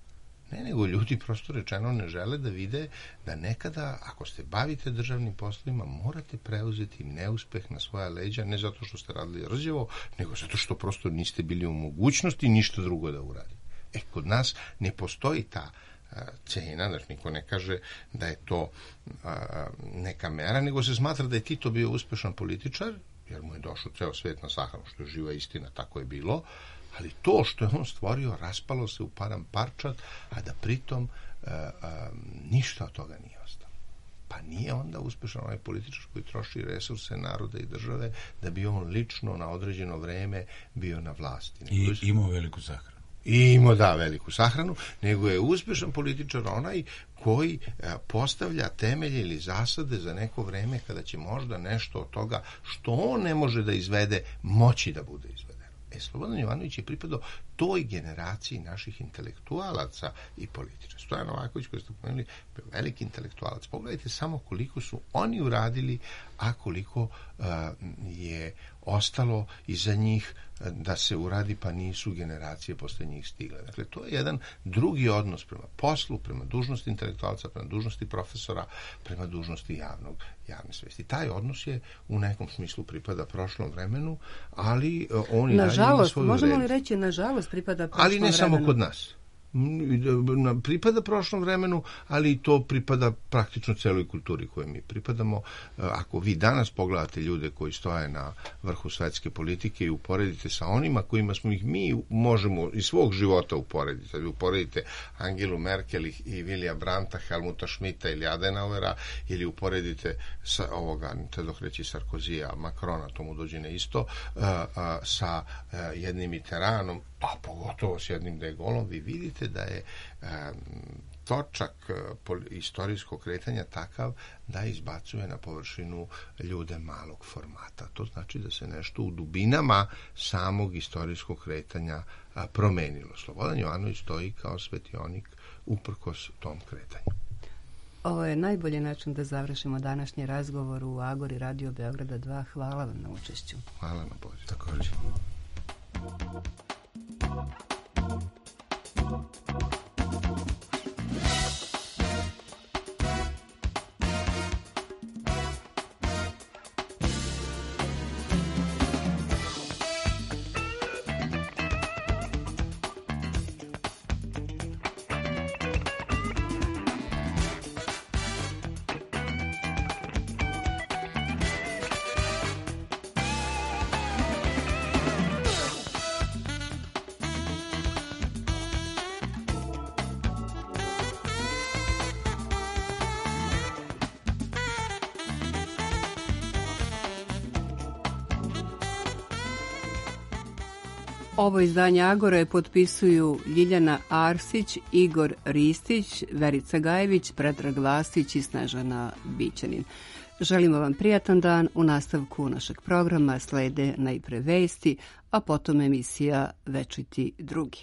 Ne, nego ljudi prosto rečeno ne žele da vide da nekada, ako ste bavite državnim poslovima, morate preuzeti neuspeh na svoja leđa, ne zato što ste radili rđevo, nego zato što prosto niste bili u mogućnosti ništa drugo da uradite. E, kod nas ne postoji ta cena, znači niko ne kaže da je to a, neka mera, nego se smatra da je Tito bio uspešan političar, jer mu je došao ceo svet na sahranu, što je živa istina, tako je bilo, ali to što je on stvorio raspalo se u param parčad, a da pritom a, a, ništa od toga nije ostalo. Pa nije onda uspešan onaj političar koji troši resurse naroda i države da bi on lično na određeno vreme bio na vlasti. I imao veliku sahranu. I imao, da, veliku sahranu, nego je uspešan političar onaj koji postavlja temelje ili zasade za neko vreme kada će možda nešto od toga što on ne može da izvede, moći da bude izvedeno. E, Slobodan Jovanović je pripadao toj generaciji naših intelektualaca i političara. Stojan Novaković, koji ste pomenuli, veliki intelektualac. Pogledajte samo koliko su oni uradili, a koliko uh, je ostalo iza njih da se uradi, pa nisu generacije posle njih stigle. Dakle, to je jedan drugi odnos prema poslu, prema dužnosti intelektualca, prema dužnosti profesora, prema dužnosti javnog, javne svesti. Taj odnos je u nekom smislu pripada prošlom vremenu, ali on i dalje ima svoju možemo vrednost. Li reći, nažalost, pripada prošlom ali ne vremenu. samo kod nas. Pripada prošlom vremenu, ali to pripada praktično celoj kulturi kojoj mi pripadamo. Ako vi danas pogledate ljude koji stoje na vrhu svetske politike i uporedite sa onima kojima smo ih mi možemo iz svog života uporediti, vi uporedite Angelu Merkel i Vilija Brandta, Helmuta Schmidta ili Adenauera, ili uporedite sa ovoga, te dok reći Sarkozija, Macrona, to mu dođe na isto, sa jednim Mitterrandom, a pogotovo s jednim De Gaulom, vi vidite da je um, točak istorijskog kretanja takav da izbacuje na površinu ljude malog formata. To znači da se nešto u dubinama samog istorijskog kretanja promenilo. Slobodan Jovanović stoji kao svetionik uprkos tom kretanju. Ovo je najbolji način da završimo današnji razgovor u Agori Radio Beograda dva. Hvala vam na učešću. Hvala na pozivu. Također. Ovo izdanje Agore potpisuju Ljiljana Arsić, Igor Ristić, Verica Gajević, Predrag Vasić i Snežana Bićanin. Želimo vam prijatan dan. U nastavku našeg programa slede najpre vesti, a potom emisija Večiti drugi.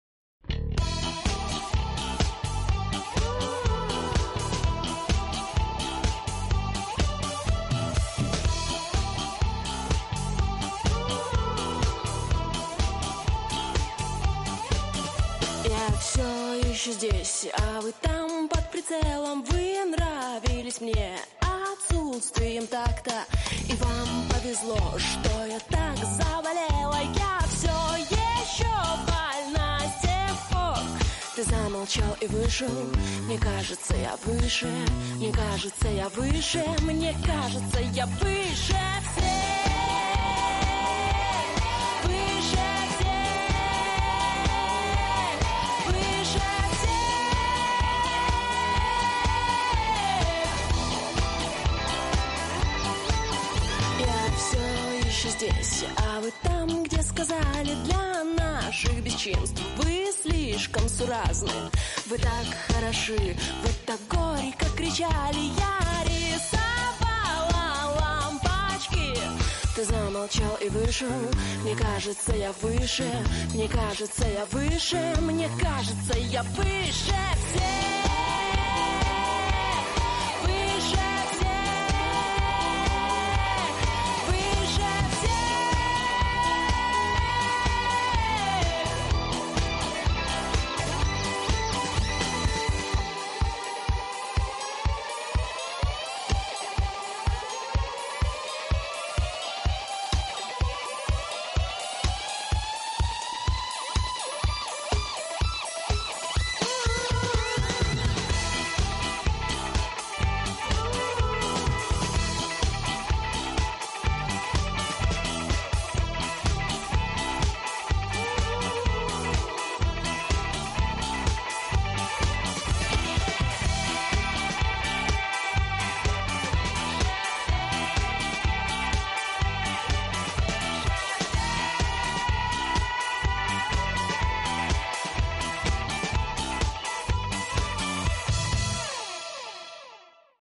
Все еще здесь, а вы там под прицелом. Вы нравились мне отсутствием такта. И вам повезло, что я так заболела. Я все еще больна с тех пор. Ты замолчал и вышел. Мне кажется, я выше. Мне кажется, я выше. Мне кажется, я выше всех. Здесь, а вы там, где сказали для наших бесчинств. Вы слишком суразны, вы так хороши, вы так горько кричали. Я рисовала лампочки. Ты замолчал и вышел. Мне кажется, я выше. Мне кажется, я выше. Мне кажется, я выше всех.